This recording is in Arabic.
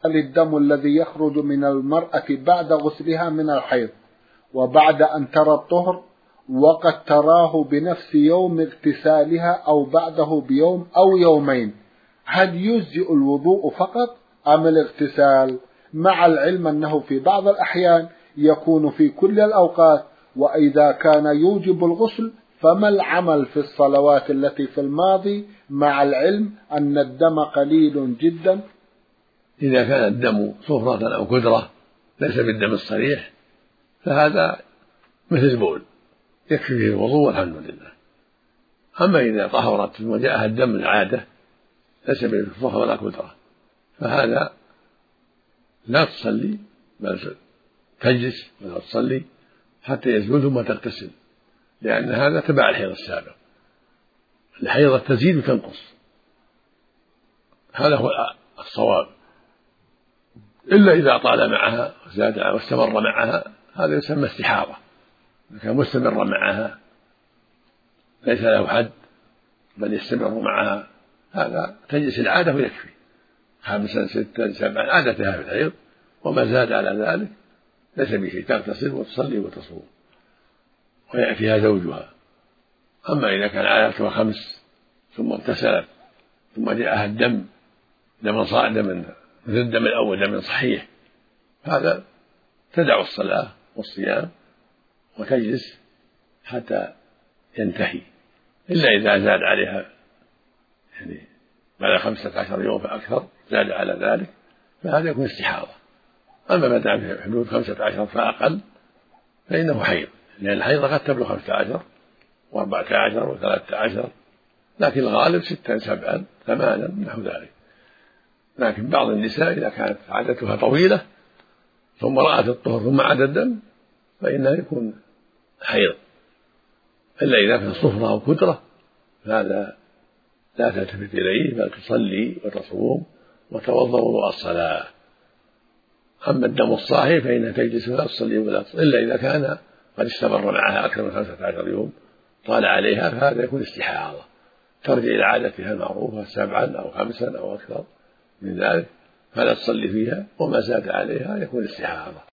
الدم الذي يخرج من المرأة بعد غسلها من الحيض وبعد أن ترى الطهر وقد تراه بنفس يوم اغتسالها أو بعده بيوم أو يومين، هل يجزئ الوضوء فقط أم الاغتسال؟ مع العلم أنه في بعض الأحيان يكون في كل الأوقات، وإذا كان يوجب الغسل فما العمل في الصلوات التي في الماضي مع العلم أن الدم قليل جدا؟ إذا كان الدم صفرة أو كدرة ليس بالدم الصريح فهذا مثل البول يكفي فيه الوضوء والحمد لله. أما إذا طهرت ثم جاءها الدم العادة ليس بالصفرة ولا كدرة فهذا لا تصلي بل تجلس ولا تصلي حتى يزول ثم تغتسل، لأن هذا تبع الحيض السابق. الحيضة تزيد وتنقص، هذا هو الصواب، إلا إذا طال معها وزاد واستمر معها هذا يسمى استحاضة. إذا كان مستمرا معها ليس له حد بل يستمر معها هذا تجلس العادة ويكفي 5 6 7 عادتها في الحيض، وما زاد على ذلك ليس بشيء، تغتسل وتصلي وتصوم ويأتيها زوجها. أما إذا كان عادتها 5 ثم اغتسلت ثم جاءها الدم مثل الدم الأول دم صحيح هذا تدع الصلاة والصيام وتجلس حتى ينتهي، إلا إذا زاد عليها يعني بعد 15 يوم فأكثر زاد على ذلك فهذا يكون استحاضة. أما ما دام في حدود 15 فأقل فإنه حيض، لأن الحيض قد تبلغ 15 و14 و13، لكن الغالب 6 7 8 نحو ذلك. لكن بعض النساء إذا كانت عادتها طويلة ثم رأت الطهر ثم عاد الدم فإنها يكون حيض، إلا إذا كان صفرة أو كدرة فهذا لا تلتفت إليه بل تصلي وتصوم وتوضأ وضوء الصلاة. أما الدم الصاحي فإنها تجلس ولا تصلي ولا تصلي، إلا إذا كان قد استمر معها أكثر من 15 يوم طال عليها فهذا يكون استحاضة، ترجع إلى عادتها المعروفة 7 أو 5 أو أكثر من ذلك فلا تصلي فيها، وما زاد عليها يكون استحاضة.